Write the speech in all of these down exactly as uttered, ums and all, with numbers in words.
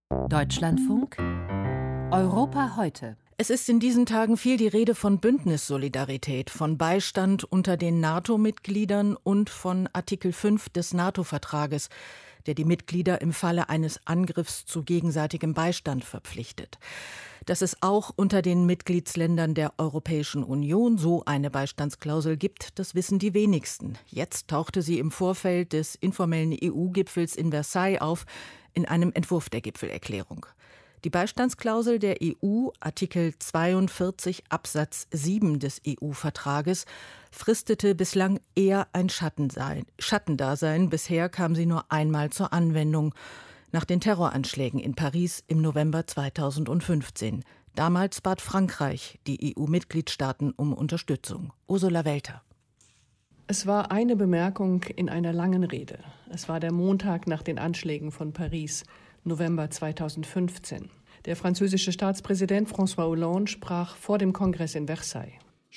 Deutschlandfunk Europa heute. Es ist in diesen Tagen viel die Rede von Bündnissolidarität, von Beistand unter den NATO-Mitgliedern und von Artikel fünf des NATO-Vertrages, der die Mitglieder im Falle eines Angriffs zu gegenseitigem Beistand verpflichtet. Dass es auch unter den Mitgliedsländern der Europäischen Union so eine Beistandsklausel gibt, das wissen die wenigsten. Jetzt tauchte sie im Vorfeld des informellen E U-Gipfels in Versailles auf, in einem Entwurf der Gipfelerklärung. Die Beistandsklausel der E U, Artikel zweiundvierzig Absatz sieben des E U-Vertrages, fristete bislang eher ein Schattensein, Schattendasein. Bisher kam sie nur einmal zur Anwendung, nach den Terroranschlägen in Paris im November zweitausendfünfzehn. Damals bat Frankreich die E U-Mitgliedstaaten um Unterstützung. Ursula Welter. Es war eine Bemerkung in einer langen Rede. Es war der Montag nach den Anschlägen von Paris, November zweitausendfünfzehn. Der französische Staatspräsident François Hollande sprach vor dem Kongress in Versailles.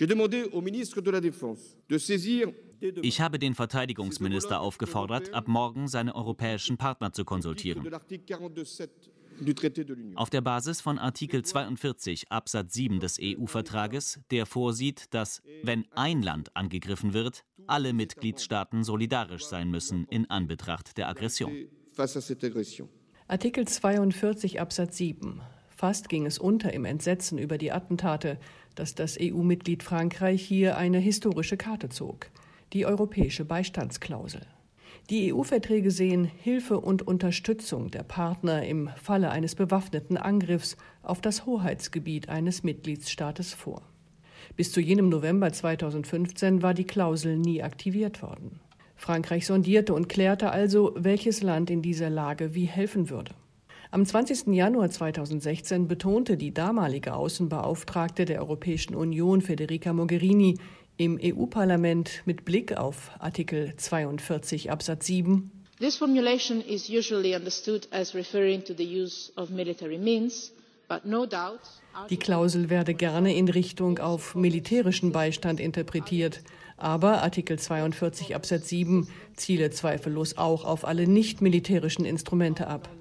Ich habe den Verteidigungsminister aufgefordert, ab morgen seine europäischen Partner zu konsultieren. Auf der Basis von Artikel zweiundvierzig Absatz sieben des E U-Vertrages, der vorsieht, dass, wenn ein Land angegriffen wird, alle Mitgliedstaaten solidarisch sein müssen in Anbetracht der Aggression. Artikel zweiundvierzig Absatz sieben. Fast ging es unter im Entsetzen über die Attentate, dass das E U-Mitglied Frankreich hier eine historische Karte zog: die europäische Beistandsklausel. Die E U-Verträge sehen Hilfe und Unterstützung der Partner im Falle eines bewaffneten Angriffs auf das Hoheitsgebiet eines Mitgliedstaates vor. Bis zu jenem November zweitausendfünfzehn war die Klausel nie aktiviert worden. Frankreich sondierte und klärte also, welches Land in dieser Lage wie helfen würde. Am zwanzigsten Januar zweitausendsechzehn betonte die damalige Außenbeauftragte der Europäischen Union, Federica Mogherini, im E U-Parlament mit Blick auf Artikel zweiundvierzig Absatz sieben: This formulation is usually understood as referring to the use of military means, but no doubt. Die Klausel werde gerne in Richtung auf militärischen Beistand interpretiert, aber Artikel zweiundvierzig Absatz sieben ziele zweifellos auch auf alle nicht-militärischen Instrumente ab.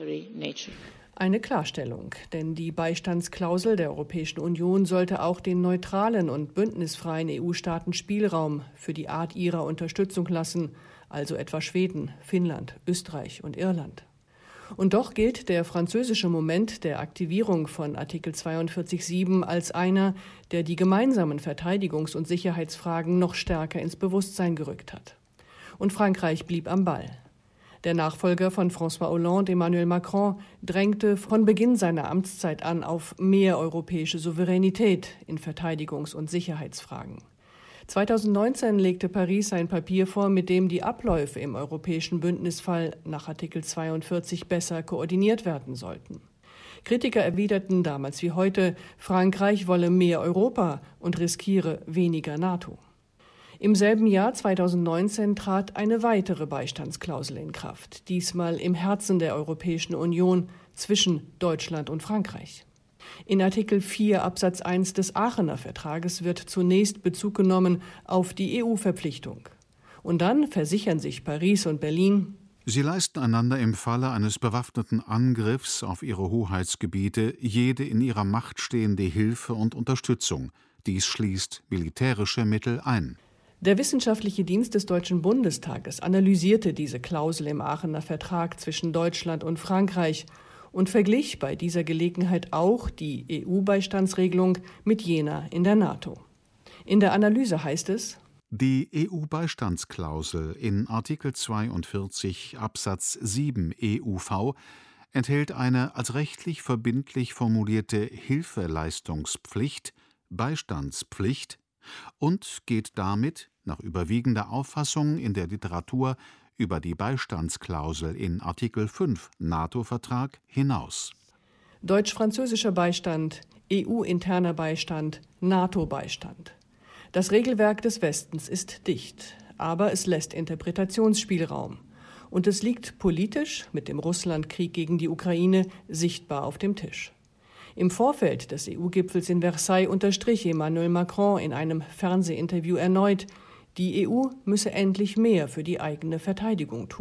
Eine Klarstellung, denn die Beistandsklausel der Europäischen Union sollte auch den neutralen und bündnisfreien E U-Staaten Spielraum für die Art ihrer Unterstützung lassen, also etwa Schweden, Finnland, Österreich und Irland. Und doch gilt der französische Moment der Aktivierung von Artikel zweiundvierzig Absatz sieben als einer, der die gemeinsamen Verteidigungs- und Sicherheitsfragen noch stärker ins Bewusstsein gerückt hat. Und Frankreich blieb am Ball. Der Nachfolger von François Hollande, Emmanuel Macron, drängte von Beginn seiner Amtszeit an auf mehr europäische Souveränität in Verteidigungs- und Sicherheitsfragen. zweitausendneunzehn legte Paris ein Papier vor, mit dem die Abläufe im europäischen Bündnisfall nach Artikel zweiundvierzig besser koordiniert werden sollten. Kritiker erwiderten damals wie heute, Frankreich wolle mehr Europa und riskiere weniger NATO. Im selben Jahr zweitausendneunzehn trat eine weitere Beistandsklausel in Kraft, diesmal im Herzen der Europäischen Union zwischen Deutschland und Frankreich. In Artikel vier Absatz eins des Aachener Vertrages wird zunächst Bezug genommen auf die E U-Verpflichtung. Und dann versichern sich Paris und Berlin: Sie leisten einander im Falle eines bewaffneten Angriffs auf ihre Hoheitsgebiete jede in ihrer Macht stehende Hilfe und Unterstützung. Dies schließt militärische Mittel ein. Der wissenschaftliche Dienst des Deutschen Bundestages analysierte diese Klausel im Aachener Vertrag zwischen Deutschland und Frankreich und verglich bei dieser Gelegenheit auch die E U-Beistandsregelung mit jener in der NATO. In der Analyse heißt es: Die E U-Beistandsklausel in Artikel zweiundvierzig Absatz sieben E U V enthält eine als rechtlich verbindlich formulierte Hilfeleistungspflicht, Beistandspflicht, und geht damit, nach überwiegender Auffassung in der Literatur, über die Beistandsklausel in Artikel fünf NATO-Vertrag hinaus. Deutsch-französischer Beistand, E U-interner Beistand, NATO-Beistand. Das Regelwerk des Westens ist dicht, aber es lässt Interpretationsspielraum. Und es liegt politisch mit dem Russlandkrieg gegen die Ukraine sichtbar auf dem Tisch. Im Vorfeld des E U-Gipfels in Versailles unterstrich Emmanuel Macron in einem Fernsehinterview erneut, die E U müsse endlich mehr für die eigene Verteidigung tun.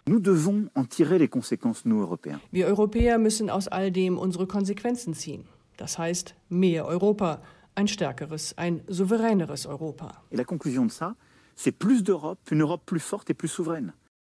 Wir Europäer müssen aus all dem unsere Konsequenzen ziehen. Das heißt, mehr Europa, ein stärkeres, ein souveräneres Europa. Et la conclusion de ça, c'est plus d'Europe, une Europe plus forte et plus souveraine.